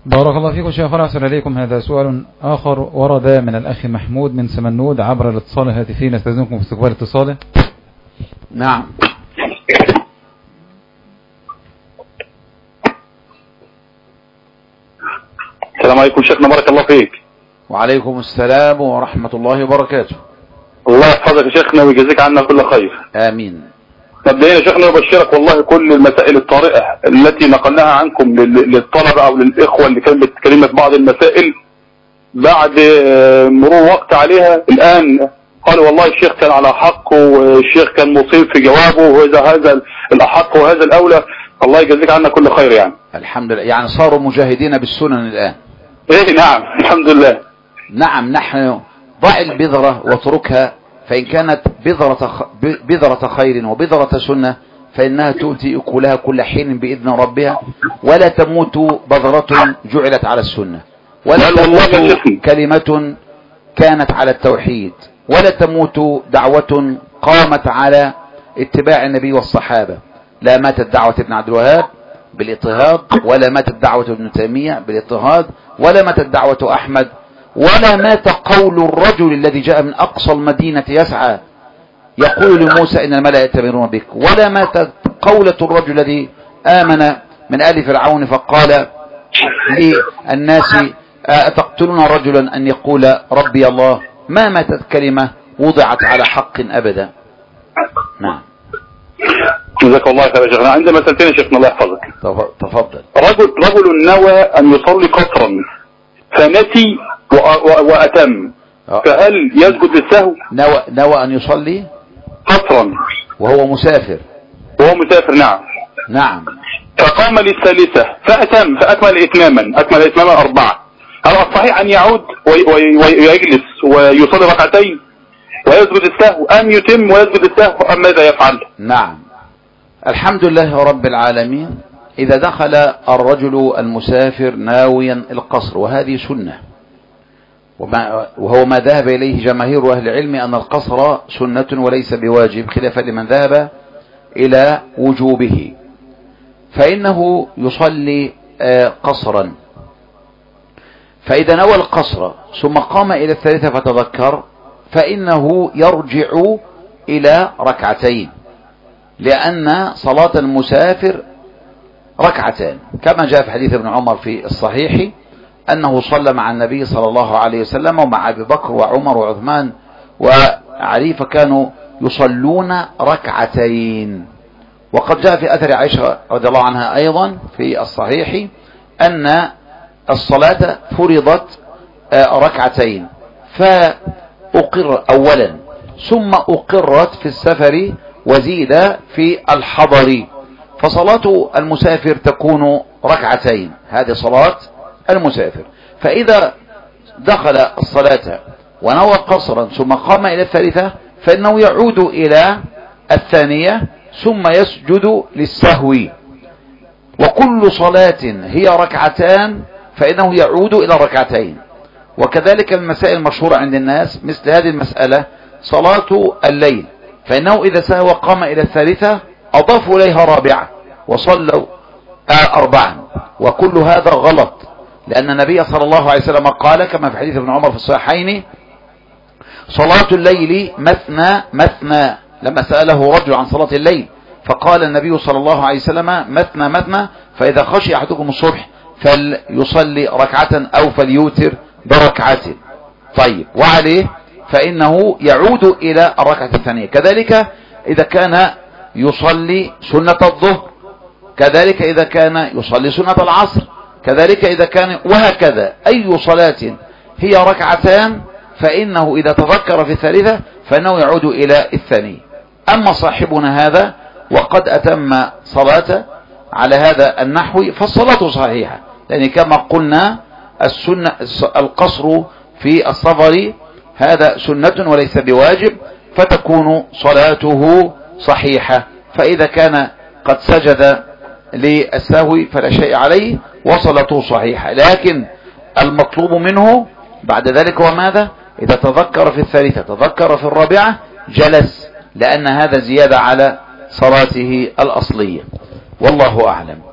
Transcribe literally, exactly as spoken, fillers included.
بارك الله فيكم شيخنا، أحسن إليكم. هذا سؤال آخر ورد من الأخ محمود من سمنود عبر الاتصال الهاتفي، نستأذنكم في استقبال اتصاله. نعم. السلام عليكم شيخنا، بارك الله فيك. وعليكم السلام ورحمة الله وبركاته. الله يحفظك يا شيخنا ويجزيك عنا كل خير. آمين. مبدئيا يا شيخنا أبشرك والله كل المسائل الطارئة التي نقلناها عنكم للطلبة أو للإخوة اللي كانت بتتكلمنا في بعض المسائل بعد مرور وقت عليها الآن قالوا والله الشيخ كان على حق والشيخ كان مصيب في جوابه وإذا هذا الأحق وهذا الأولى. الله يجزيك عنا كل خير يعني. الحمد لله، يعني صاروا مجاهدين بالسنن الآن. إيه نعم الحمد لله. نعم، نحن ضع البذرة واتركها، فإن كانت بذرة بذرة خير وبذرة سنة فإنها تؤتي أكلها كل حين بإذن ربها، ولا تموت بذرة جعلت على السنة، ولا تموت كلمة كانت على التوحيد، ولا تموت دعوة قامت على اتباع النبي والصحابة. لا ماتت دعوة ابن عبد الوهاب بالاضطهاد، ولا ماتت دعوة ابن تيمية بالاضطهاد، ولا ماتت دعوة أحمد، ولا مات قول الرجل الذي جاء من أقصى المدينة يسعى يقول لموسى إن الملأ يأتمرون بك، ولا مات قولة الرجل الذي آمن من آل فرعون فقال للناس أتقتلون رجلا أن يقول ربي الله. ما ماتت كلمة وضعت على حق أبدا. نعم. جزاك الله خير يا شيخنا. عندنا مسألتين يا شيخنا الله يحفظك. تفضل. رجل رجل نوى أن يصلي قصرا فنسي وأتم، فهل يسجد للسهو؟ نوى, نوى أن يصلي قصرا وهو مسافر. وهو مسافر نعم. نعم. فقام للثالثة فأتم فأكمل إتماما أكمل إتماما أربعة. هل الصحيح أن يعود ويجلس ويصلي ركعتين ويسجد السهو، أم يتم ويسجد السهو، أم ماذا يفعل؟ نعم. الحمد لله رب العالمين. إذا دخل الرجل المسافر ناويا القصر، وهذه سنة، وهو ما ذهب إليه جماهير أهل العلم أن القصر سنة وليس بواجب، خلافا لمن ذهب إلى وجوبه، فإنه يصلي قصرا. فإذا نوى القصر ثم قام إلى الثالثة فتذكر فإنه يرجع إلى ركعتين، لأن صلاة المسافر ركعتان، كما جاء في حديث ابن عمر في الصحيح أنه صلى مع النبي صلى الله عليه وسلم ومع أبي بكر وعمر وعثمان وعلي، فكانوا يصلون ركعتين. وقد جاء في أثر عائشة رضي الله عنها أيضا في الصحيح أن الصلاة فرضت ركعتين فأقر أولا، ثم أقرت في السفر وزيد في الحضر، فصلاة المسافر تكون ركعتين. هذه صلاة المسافر. فإذا دخل الصلاة ونوى قصرا ثم قام إلى الثالثة فإنه يعود إلى الثانية ثم يسجد للسهو. وكل صلاة هي ركعتان فإنه يعود إلى الركعتين. وكذلك المسائل المشهورة عند الناس مثل هذه المسألة صلاة الليل، فإنه إذا سهى وقام إلى الثالثة أضافوا إليها رابعة وصلوا أربعا، وكل هذا غلط، لأن النبي صلى الله عليه وسلم قال كما في حديث ابن عمر في الصحيحين صلاة الليل مثنى مثنى، لما سأله رجل عن صلاة الليل فقال النبي صلى الله عليه وسلم مثنى مثنى، فإذا خشي أحدكم الصبح فليصلي ركعة أو فليوتر بركعة. طيب، وعليه فإنه يعود إلى الركعة الثانية. كذلك إذا كان يصلي سنة الظهر، كذلك إذا كان يصلي سنة العصر، كذلك إذا كان، وهكذا أي صلاة هي ركعتان فإنه إذا تذكر في الثالثة فإنه يعود إلى الثانية. أما صاحبنا هذا وقد أتم صلاة على هذا النحو فالصلاة صحيحة، لأن كما قلنا السنة القصر في السفر هذا سنة وليس بواجب، فتكون صلاته صحيحة. فإذا كان قد سجد للسهو فلا شيء عليه وصلاته صحيحة، لكن المطلوب منه بعد ذلك هو ماذا؟ إذا تذكر في الثالثة تذكر في الرابعة جلس، لأن هذا زيادة على صلاته الأصلية. والله أعلم.